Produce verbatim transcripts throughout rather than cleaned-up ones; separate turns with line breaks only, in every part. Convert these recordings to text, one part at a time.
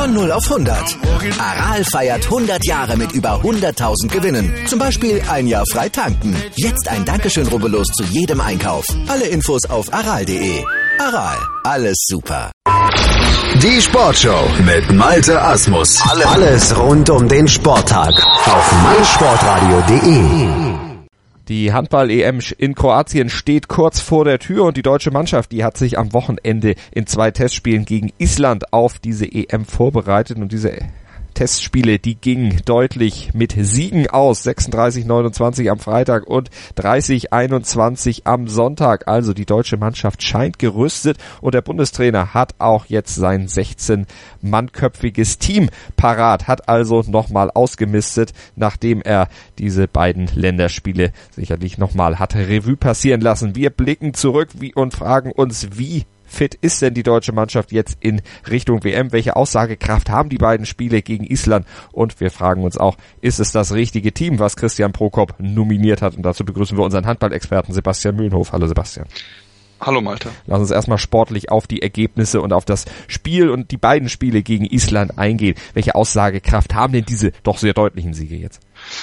Von null auf hundert. Aral feiert hundert Jahre mit über hunderttausend Gewinnen. Zum Beispiel ein Jahr frei tanken. Jetzt ein Dankeschön, rubbellos zu jedem Einkauf. Alle Infos auf aral punkt de. Aral, alles super.
Die Sportshow mit Malte Asmus. Alles rund um den Sporttag auf meinsportradio punkt de.
Die Handball-E M in Kroatien steht kurz vor der Tür und die deutsche Mannschaft, die hat sich am Wochenende in zwei Testspielen gegen Island auf diese E M vorbereitet und diese Testspiele, die gingen deutlich mit Siegen aus. sechsunddreißig neunundzwanzig am Freitag und dreißig einundzwanzig am Sonntag. Also die deutsche Mannschaft scheint gerüstet und der Bundestrainer hat auch jetzt sein sechzehn-mannköpfiges Team parat, hat also nochmal ausgemistet, nachdem er diese beiden Länderspiele sicherlich nochmal hat Revue passieren lassen. Wir blicken zurück wie und fragen uns, wie fit ist denn die deutsche Mannschaft jetzt in Richtung W M? Welche Aussagekraft haben die beiden Spiele gegen Island? Und wir fragen uns auch, ist es das richtige Team, was Christian Prokop nominiert hat? Und dazu begrüßen wir unseren Handballexperten Sebastian Mühlenhof. Hallo Sebastian.
Hallo Malte.
Lass uns erstmal sportlich auf die Ergebnisse und auf das Spiel und die beiden Spiele gegen Island eingehen. Welche Aussagekraft haben denn diese doch sehr deutlichen Siege jetzt?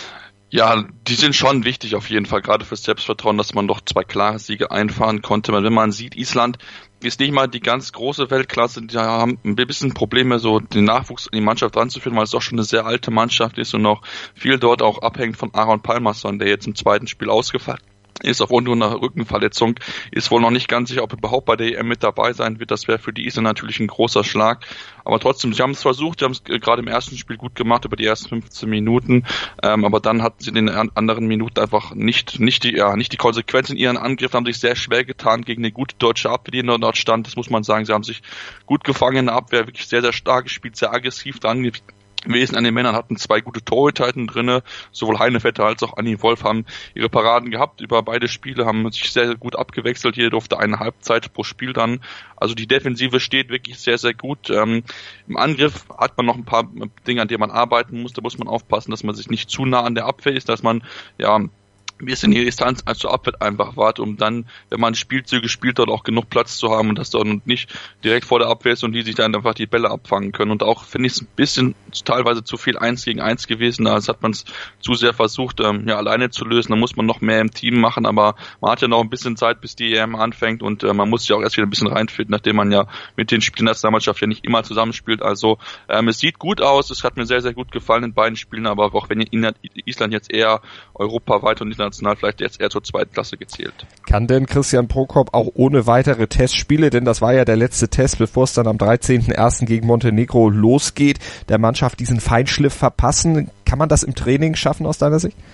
Ja, die sind schon wichtig auf jeden Fall, gerade fürs Selbstvertrauen, dass man doch zwei klare Siege einfahren konnte. Wenn man sieht, Island ist nicht mal die ganz große Weltklasse, die haben ein bisschen Probleme, so den Nachwuchs in die Mannschaft ranzuführen, weil es doch schon eine sehr alte Mannschaft ist und noch viel dort auch abhängt von Aron Pálmarsson, der jetzt im zweiten Spiel ausgefallen ist aufgrund einer Rückenverletzung, ist wohl noch nicht ganz sicher, ob er überhaupt bei der E M mit dabei sein wird. Das wäre für die Isländer natürlich ein großer Schlag. Aber trotzdem, sie haben es versucht, sie haben es gerade im ersten Spiel gut gemacht, über die ersten fünfzehn Minuten. Ähm, aber dann hatten sie in den anderen Minuten einfach nicht nicht die ja nicht die Konsequenz in ihren Angriffen, haben sich sehr schwer getan gegen eine gute deutsche Abwehr, die dort stand. Das muss man sagen, sie haben sich gut gefangen in der Abwehr, wirklich sehr, sehr stark gespielt, sehr aggressiv dran gewesen an den Männern, hatten zwei gute Torhüter drinne, sowohl Heinevetter als auch Anni Wolf haben ihre Paraden gehabt über beide Spiele, haben sich sehr, sehr gut abgewechselt, jeder durfte eine Halbzeit pro Spiel dann, also die Defensive steht wirklich sehr, sehr gut. Ähm, im Angriff hat man noch ein paar Dinge, an denen man arbeiten muss, da muss man aufpassen, dass man sich nicht zu nah an der Abwehr ist, dass man, ja, ein bisschen die Distanz als zur Abwehr einfach wart, um dann, wenn man Spielzüge spielt, dort auch genug Platz zu haben und dass dort nicht direkt vor der Abwehr ist und die sich dann einfach die Bälle abfangen können. Und auch finde ich es ein bisschen teilweise zu viel eins gegen eins gewesen, als hat man es zu sehr versucht, ähm, ja, alleine zu lösen. Da muss man noch mehr im Team machen, aber man hat ja noch ein bisschen Zeit, bis die E M anfängt und äh, man muss sich auch erst wieder ein bisschen reinfinden, nachdem man ja mit den Spielen der Nationalmannschaft ja nicht immer zusammenspielt. Also ähm, es sieht gut aus, es hat mir sehr, sehr gut gefallen in beiden Spielen, aber auch wenn Island jetzt eher europaweit und international vielleicht jetzt eher zur zweiten Klasse gezählt.
Kann denn Christian Prokop auch ohne weitere Testspiele, denn das war ja der letzte Test, bevor es dann am dreizehnten ersten gegen Montenegro losgeht, der Mannschaft diesen Feinschliff verpassen? Kann man das im Training schaffen aus deiner Sicht?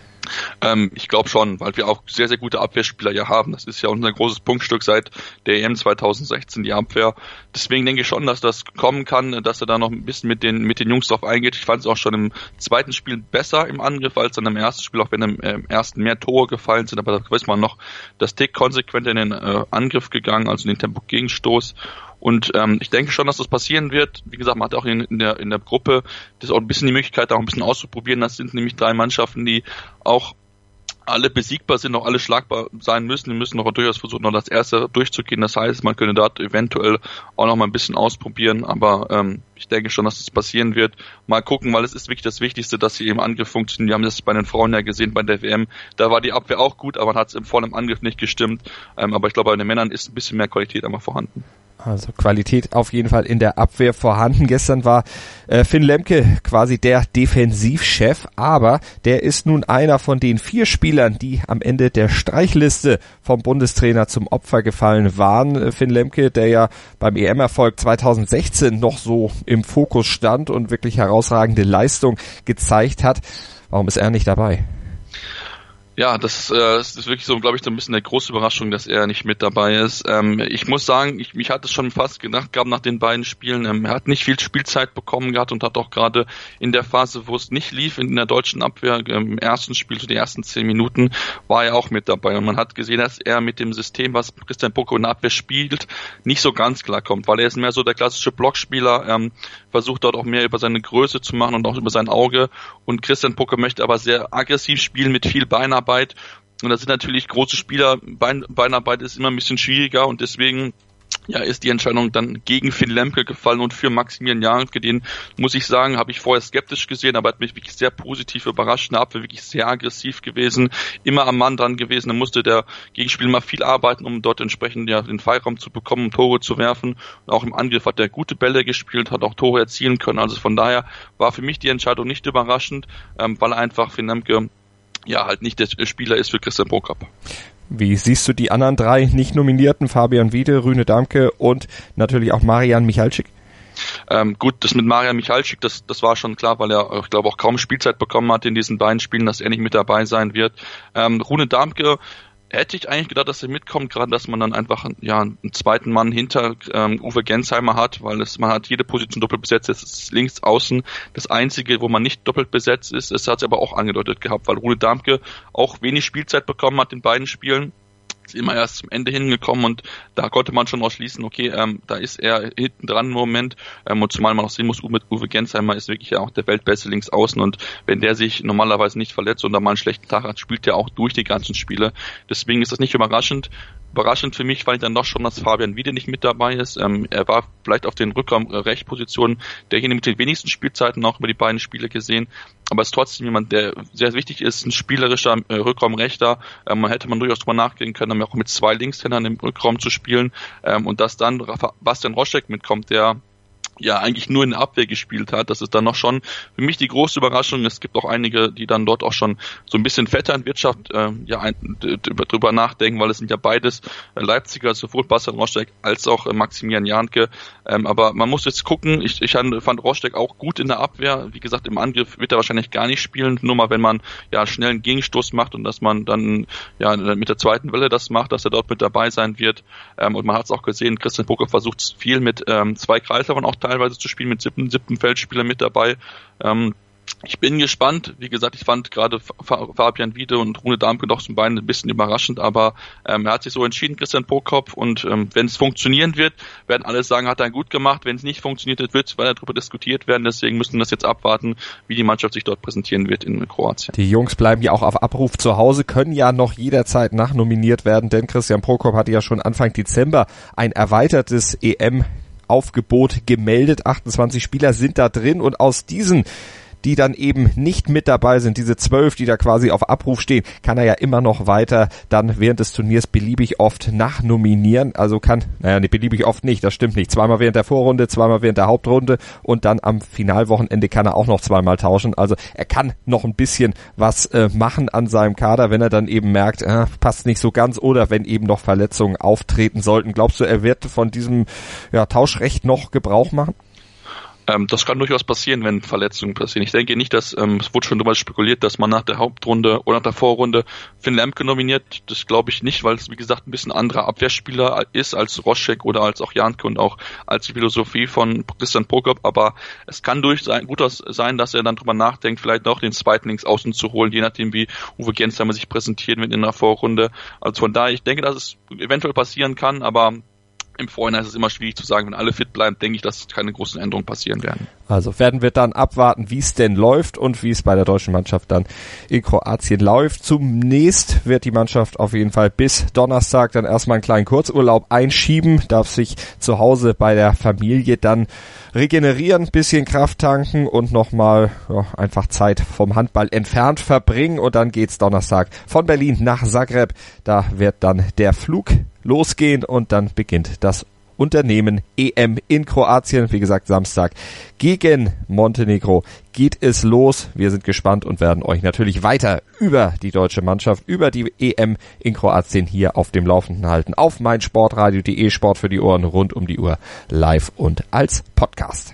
Ähm, ich glaube schon, weil wir auch sehr, sehr gute Abwehrspieler hier haben. Das ist ja unser großes Punktstück seit der E M zweitausendsechzehn, die Abwehr. Deswegen denke ich schon, dass das kommen kann, dass er da noch ein bisschen mit den mit den Jungs drauf eingeht. Ich fand es auch schon im zweiten Spiel besser im Angriff als dann im ersten Spiel, auch wenn im, äh, im ersten mehr Tore gefallen sind. Aber da weiß man noch, das Tick konsequent in den äh, Angriff gegangen, also in den Tempo-Gegenstoß. Und ähm, ich denke schon, dass das passieren wird. Wie gesagt, man hat auch in, in der in der Gruppe das auch ein bisschen die Möglichkeit, auch ein bisschen auszuprobieren. Das sind nämlich drei Mannschaften, die auch alle besiegbar sind, auch alle schlagbar sein müssen. Die müssen noch durchaus versuchen, noch das erste durchzugehen. Das heißt, man könnte dort eventuell auch noch mal ein bisschen ausprobieren. Aber ähm, ich denke schon, dass das passieren wird. Mal gucken, weil es ist wirklich das Wichtigste, dass sie im Angriff funktionieren. Wir haben das bei den Frauen ja gesehen, bei der W M. Da war die Abwehr auch gut, aber man hat es im vollen Angriff nicht gestimmt. Ähm, aber ich glaube, bei den Männern ist ein bisschen mehr Qualität einmal vorhanden.
Also Qualität auf jeden Fall in der Abwehr vorhanden. Gestern war äh, Finn Lemke quasi der Defensivchef, aber der ist nun einer von den vier Spielern, die am Ende der Streichliste vom Bundestrainer zum Opfer gefallen waren. Finn Lemke, der ja beim E M-Erfolg zweitausendsechzehn noch so im Fokus stand und wirklich herausragende Leistung gezeigt hat. Warum ist er nicht dabei?
Ja, das, äh, das ist wirklich so, glaube ich, so ein bisschen eine große Überraschung, dass er nicht mit dabei ist. Ähm, ich muss sagen, ich, mich hat es schon fast gedacht gehabt nach den beiden Spielen. Ähm, er hat nicht viel Spielzeit bekommen gehabt und hat auch gerade in der Phase, wo es nicht lief, in der deutschen Abwehr, im ersten Spiel, so die ersten zehn Minuten, war er auch mit dabei. Und man hat gesehen, dass er mit dem System, was Christian Prokop in der Abwehr spielt, nicht so ganz klar kommt, weil er ist mehr so der klassische Blockspieler, ähm, versucht dort auch mehr über seine Größe zu machen und auch über sein Auge. Und Christian Prokop möchte aber sehr aggressiv spielen mit viel Beinarbeit. Und das sind natürlich große Spieler. Bein, Beinarbeit ist immer ein bisschen schwieriger und deswegen ja, ist die Entscheidung dann gegen Finn Lemke gefallen und für Maximilian Janke. Den, muss ich sagen, habe ich vorher skeptisch gesehen, aber hat mich wirklich sehr positiv überrascht. Der Abwehr wirklich sehr aggressiv gewesen, immer am Mann dran gewesen. Da musste der Gegenspieler mal viel arbeiten, um dort entsprechend ja den Freiraum zu bekommen, um Tore zu werfen. Und auch im Angriff hat er gute Bälle gespielt, hat auch Tore erzielen können. Also von daher war für mich die Entscheidung nicht überraschend, ähm, weil einfach Finn Lemke ja halt nicht der Spieler ist für Christian Prokop.
Wie siehst du die anderen drei nicht Nominierten, Fabian Wiede, Rune Damke und natürlich auch Marian Michalczyk?
Ähm, gut, das mit Marian Michalczyk, das, das war schon klar, weil er, ich glaube, auch kaum Spielzeit bekommen hat in diesen beiden Spielen, dass er nicht mit dabei sein wird. Ähm, Rune Damke, hätte ich eigentlich gedacht, dass er mitkommt, gerade dass man dann einfach ja einen zweiten Mann hinter ähm, Uwe Gensheimer hat, weil es, man hat jede Position doppelt besetzt, jetzt ist links außen das einzige, wo man nicht doppelt besetzt ist, es hat es aber auch angedeutet gehabt, weil Rune Damke auch wenig Spielzeit bekommen hat in beiden Spielen, ist immer erst zum Ende hingekommen und da konnte man schon ausschließen, okay, ähm, da ist er hinten dran im Moment, ähm, und zumal man auch sehen muss, Uwe, Uwe Gensheimer ist wirklich ja auch der Weltbeste links außen und wenn der sich normalerweise nicht verletzt oder mal einen schlechten Tag hat, spielt der auch durch die ganzen Spiele. Deswegen ist das nicht überraschend. Überraschend für mich fand ich dann doch schon, dass Fabian Wiede nicht mit dabei ist. Ähm, er war vielleicht auf den Rückraum-Rechtpositionen derjenige mit den wenigsten Spielzeiten auch über die beiden Spiele gesehen, aber ist trotzdem jemand, der sehr wichtig ist, ein spielerischer äh, Rückraumrechter. Ähm, man hätte man durchaus drüber nachdenken können, auch mit zwei Linkshändern im Rückraum zu spielen, ähm, und dass dann Bastian Roschek mitkommt, der ja eigentlich nur in der Abwehr gespielt hat. Das ist dann noch schon für mich die große Überraschung. Es gibt auch einige, die dann dort auch schon so ein bisschen Vetternwirtschaft äh, ja, ein, drüber nachdenken, weil es sind ja beides äh, Leipziger, sowohl Bastian Roschek als auch äh, Maximilian Janke. Ähm, aber man muss jetzt gucken, ich, ich fand Roschek auch gut in der Abwehr. Wie gesagt, im Angriff wird er wahrscheinlich gar nicht spielen, nur mal wenn man ja schnell einen Gegenstoß macht und dass man dann ja mit der zweiten Welle das macht, dass er dort mit dabei sein wird. Ähm, und man hat es auch gesehen, Christian Prokop versucht viel mit ähm, zwei Kreisläufern auch teilweise zu spielen, mit siebten, siebten Feldspieler mit dabei. Ähm, ich bin gespannt. Wie gesagt, ich fand gerade Fabian Wiede und Rune Damke doch zum Bein ein bisschen überraschend, aber ähm, er hat sich so entschieden, Christian Prokop, und ähm, wenn es funktionieren wird, werden alle sagen, hat er gut gemacht. Wenn es nicht funktioniert wird, wird darüber diskutiert werden. Deswegen müssen wir das jetzt abwarten, wie die Mannschaft sich dort präsentieren wird in Kroatien.
Die Jungs bleiben ja auch auf Abruf zu Hause, können ja noch jederzeit nachnominiert werden, denn Christian Prokop hatte ja schon Anfang Dezember ein erweitertes E M Aufgebot gemeldet. achtundzwanzig Spieler sind da drin und aus diesen, die dann eben nicht mit dabei sind, diese zwölf, die da quasi auf Abruf stehen, kann er ja immer noch weiter dann während des Turniers beliebig oft nachnominieren. Also kann, naja, nee, beliebig oft nicht, das stimmt nicht. Zweimal während der Vorrunde, zweimal während der Hauptrunde und dann am Finalwochenende kann er auch noch zweimal tauschen. Also er kann noch ein bisschen was äh, machen an seinem Kader, wenn er dann eben merkt, äh, passt nicht so ganz oder wenn eben noch Verletzungen auftreten sollten. Glaubst du, er wird von diesem ja, Tauschrecht noch Gebrauch machen?
Ähm, das kann durchaus passieren, wenn Verletzungen passieren. Ich denke nicht, dass, ähm, es wurde schon darüber spekuliert, dass man nach der Hauptrunde oder nach der Vorrunde Finn Lemke nominiert. Das glaube ich nicht, weil es, wie gesagt, ein bisschen anderer Abwehrspieler ist als Roschek oder als auch Janke und auch als die Philosophie von Christian Prokop. Aber es kann durchaus gut sein, dass er dann drüber nachdenkt, vielleicht noch den zweiten links außen zu holen, je nachdem, wie Uwe Gensheimer sich präsentieren wird in der Vorrunde. Also von daher, ich denke, dass es eventuell passieren kann, aber im Vorhinein ist es immer schwierig zu sagen, wenn alle fit bleiben, denke ich, dass keine großen Änderungen passieren werden.
Also werden wir dann abwarten, wie es denn läuft und wie es bei der deutschen Mannschaft dann in Kroatien läuft. Zunächst wird die Mannschaft auf jeden Fall bis Donnerstag dann erstmal einen kleinen Kurzurlaub einschieben, darf sich zu Hause bei der Familie dann regenerieren, bisschen Kraft tanken und nochmal ja, einfach Zeit vom Handball entfernt verbringen und dann geht's Donnerstag von Berlin nach Zagreb. Da wird dann der Flug losgehen und dann beginnt das Unternehmen E M in Kroatien. Wie gesagt, Samstag gegen Montenegro geht es los. Wir sind gespannt und werden euch natürlich weiter über die deutsche Mannschaft, über die E M in Kroatien hier auf dem Laufenden halten. Auf meinsportradio punkt de, Sport für die Ohren, rund um die Uhr, live und als Podcast.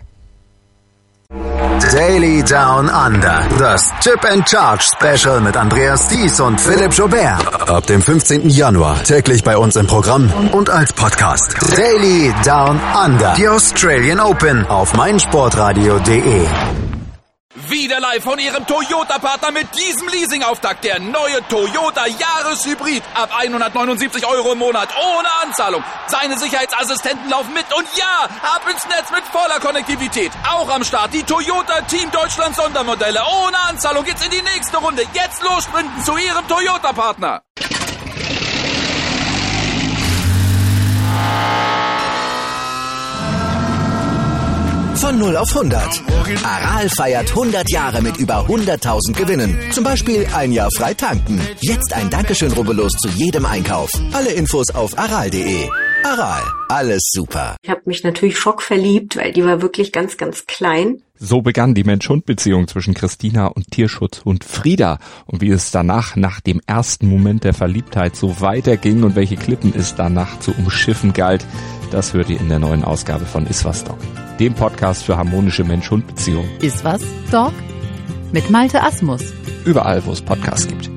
Daily Down Under. Das Chip and Charge Special mit Andreas Thies und Philipp Joubert. Ab dem fünfzehnten Januar täglich bei uns im Programm und als Podcast. Daily Down Under. Die Australian Open auf meinsportradio punkt de.
Wieder live von Ihrem Toyota-Partner mit diesem Leasing-Auftakt. Der neue Toyota Jahreshybrid. Ab hundertneunundsiebzig Euro im Monat. Ohne Anzahlung. Seine Sicherheitsassistenten laufen mit. Und ja, ab ins Netz mit voller Konnektivität. Auch am Start die Toyota Team Deutschland Sondermodelle. Ohne Anzahlung geht's in die nächste Runde. Jetzt los sprinten zu Ihrem Toyota-Partner.
Von null auf hundert. Aral feiert hundert Jahre mit über hunderttausend Gewinnen. Zum Beispiel ein Jahr frei tanken. Jetzt ein Dankeschön, rubbellos zu jedem Einkauf. Alle Infos auf aral punkt de. Aral, alles super.
Ich habe mich natürlich schockverliebt, weil die war wirklich ganz, ganz klein.
So begann die Mensch-Hund-Beziehung zwischen Christina und Tierschutzhund Frieda. Und wie es danach, nach dem ersten Moment der Verliebtheit, so weiterging und welche Klippen es danach zu umschiffen galt, das hört ihr in der neuen Ausgabe von Iswas Dog, dem Podcast für harmonische Mensch-Hund-Beziehungen.
Iswas Dog? Mit Malte Asmus.
Überall, wo es Podcasts gibt.